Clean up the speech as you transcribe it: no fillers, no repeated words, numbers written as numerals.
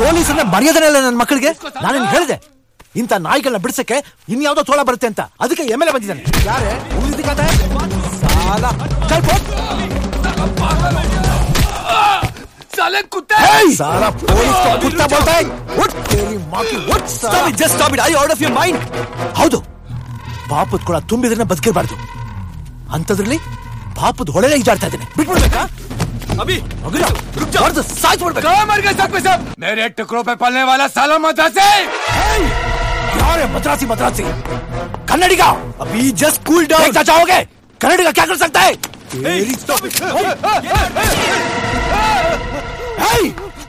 Police ಅಂದ್ರೆ ಮರ್ಯಾದನೆ ಇಲ್ಲ ನನ್ನ ಮಕ್ಕಳಿಗೆ. ನಾನೇನು ಹೇಳಿದೆ ಇಂಥ ನಾಯಿಗಳನ್ನ ಬಿಡ್ಸಕ್ಕೆ ಇನ್ಯಾವುದೋ ತೋಳ ಬರುತ್ತೆ ಅಂತ, ಅದಕ್ಕೆ ಎಮ್ ಎಲ್ ಎ ಬಂದಿದ್ದಾನೆ. ಯಾರೇ ಸಾಲ साले कुत्ते साला पुलिस को कुत्ता बोलता है. What तेरी माँ की what? Stop it, just stop it. Are you out of your mind? ಹೌದು, ಪಾಪದ ಕೂಡ ತುಂಬಿದ್ರೆ ಬದುಕಿರಬಾರ್ದು. ಅಂತದ್ರಲ್ಲಿ ಪಾಪದ ಹೊಳೆಲೆ ಈಜಾಡ್ತಾ ಇದ್ದೇನೆ. ಬಿಟ್ಬಿಡ್ಬೇಕಾ? अभी रुक जा. साथ बिಡ್ಬೇಕು. कहाँ मर गए सब पे सब? मेरे टुकड़ों पे पलने वाला साला मद्रासी. यार मद्रासी मद्रासी कन्नडिगा. अभी जस्ट कूल डाउन. देखना चाहोगे कन्नडिगा क्या कर सकता है?